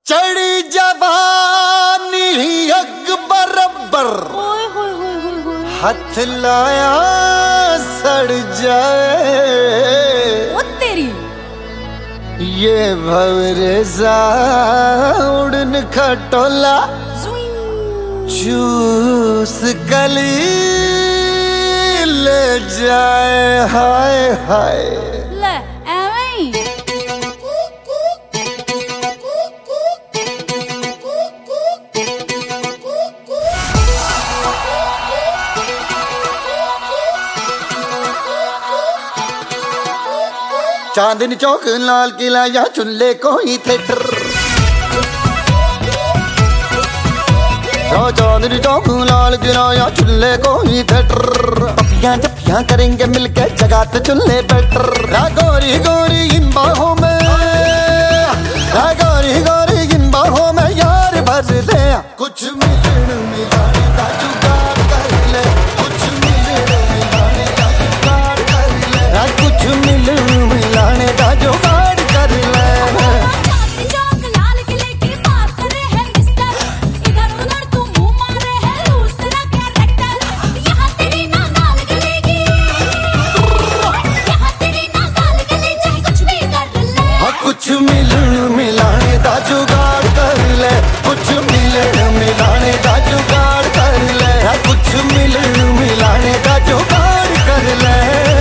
चढ़ी जवानी अग बरबर, हाथ लाया सड़ जाए ओ तेरी। ये भवरेजा उड़न खटोला चूस कली ले जाए। हाय हाय ले एवें ही। चांदनी चौक लाल किला या चुनले कोई थिएटर, चांदनी चौक लाल किला या चुनले कोई थिएटर। पपियां जपियां करेंगे मिलके जगात चुनले बेटर। गोरी गोरी इन बाहों में, गोरी गोरी इन बाहों में यार भर ले। कुछ मिलन मिलाने का जुगाड़ कर ले, कुछ मिलन मिलाने का जुगाड़ कर ले, कुछ मिलन मिलाने का जुगाड़ कर ले। कुछ मिलन मिलाने का जुगाड़ कर ले, कुछ मिलन मिलाने का जुगाड़ कर ले, कुछ मिलन मिलाने का जुगाड़ कर ले।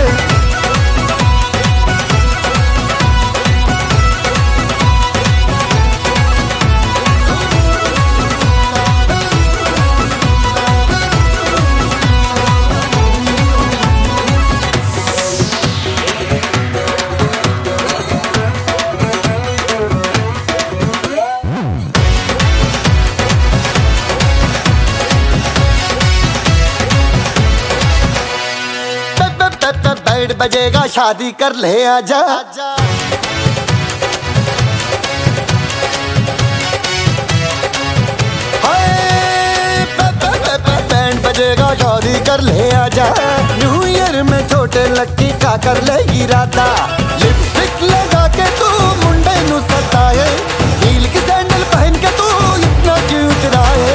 बैंड बजेगा शादी कर ले आजा, बैंड बजेगा शादी कर ले आजा। न्यू ईयर में छोटे लक्की का कर ले इरादा। लिपस्टिक लगा के तू मुंडे नु सताए, हील की सैंडल पहन के तू इतना क्यूट रहे।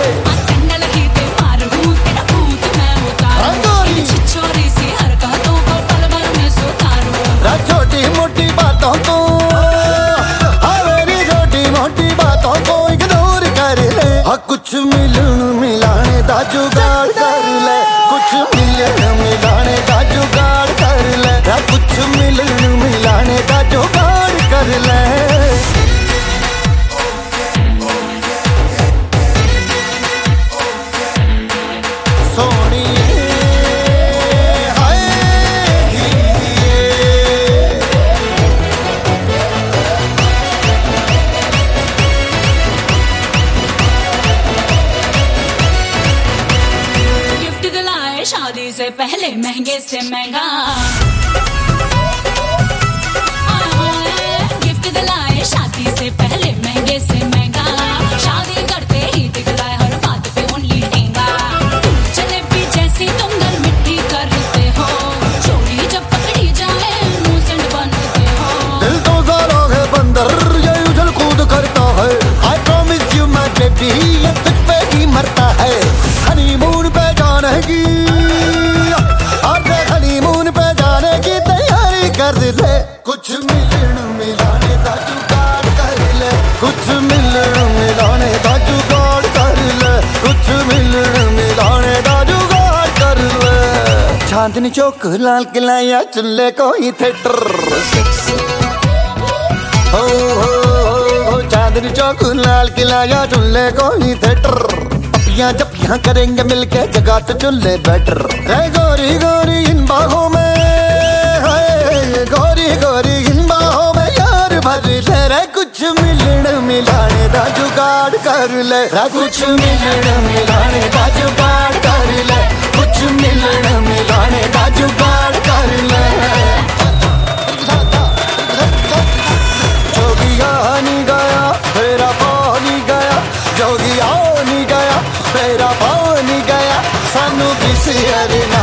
छोटी मोटी बातों को, मेरी छोटी मोटी बातों को इग्नोर कर ले। कुछ मिलन मिलाने का जुगाड़ कर ले, कुछ मिलन मिलाने का जुगाड़ कर ले, कुछ मिलन मिलाने का जुगाड़ कर ले। शादी से पहले महंगे से महंगा गिफ्ट दिलाए, शादी से पहले महंगे से महंगा। शादी करते ही दिखलाए हर बात पे ओनली ठेंगा। जलेबी जैसी तुम घर मिट्टी करते हो, चोरी जब पकड़ी जाए मुंह से बनते हो। दिल तो सारा है बंदर, ये उछल कूद करता है। I promise you my baby, ये तुझ पे ही मरता है। हनीमून पे जाने की, हनीमून पे जाने की तैयारी कर ले। कुछ मिलन मिलाने का जुगाड़ कर ले, कुछ मिलन मिलाने का जुगाड़ कर ले, कुछ मिलन मिलाने का जुगाड़ कर ले। चांदनी चौक लाल किला या चुनले कोई थिएटर, हो चांदनी चौक लाल किला या चुनले कोई थिएटर। पपियां जपियां करेंगे मिलके जगात चुनले बेटर। गोरी गोरी इन बाहों में, गोरी गोरी इन बाहों में यार भर ले रे। कुछ मिलन मिलाने का जुगाड़ कर ले, कुछ मिलन मिलाने का जुगाड़ कर ले, कुछ मिलन मिलाने का जुगाड़ कर ले। जोगिया नहीं गया तेरा पानी गया, जोगिया नहीं गया तेरा पानी गया, सानू किसी अरे ना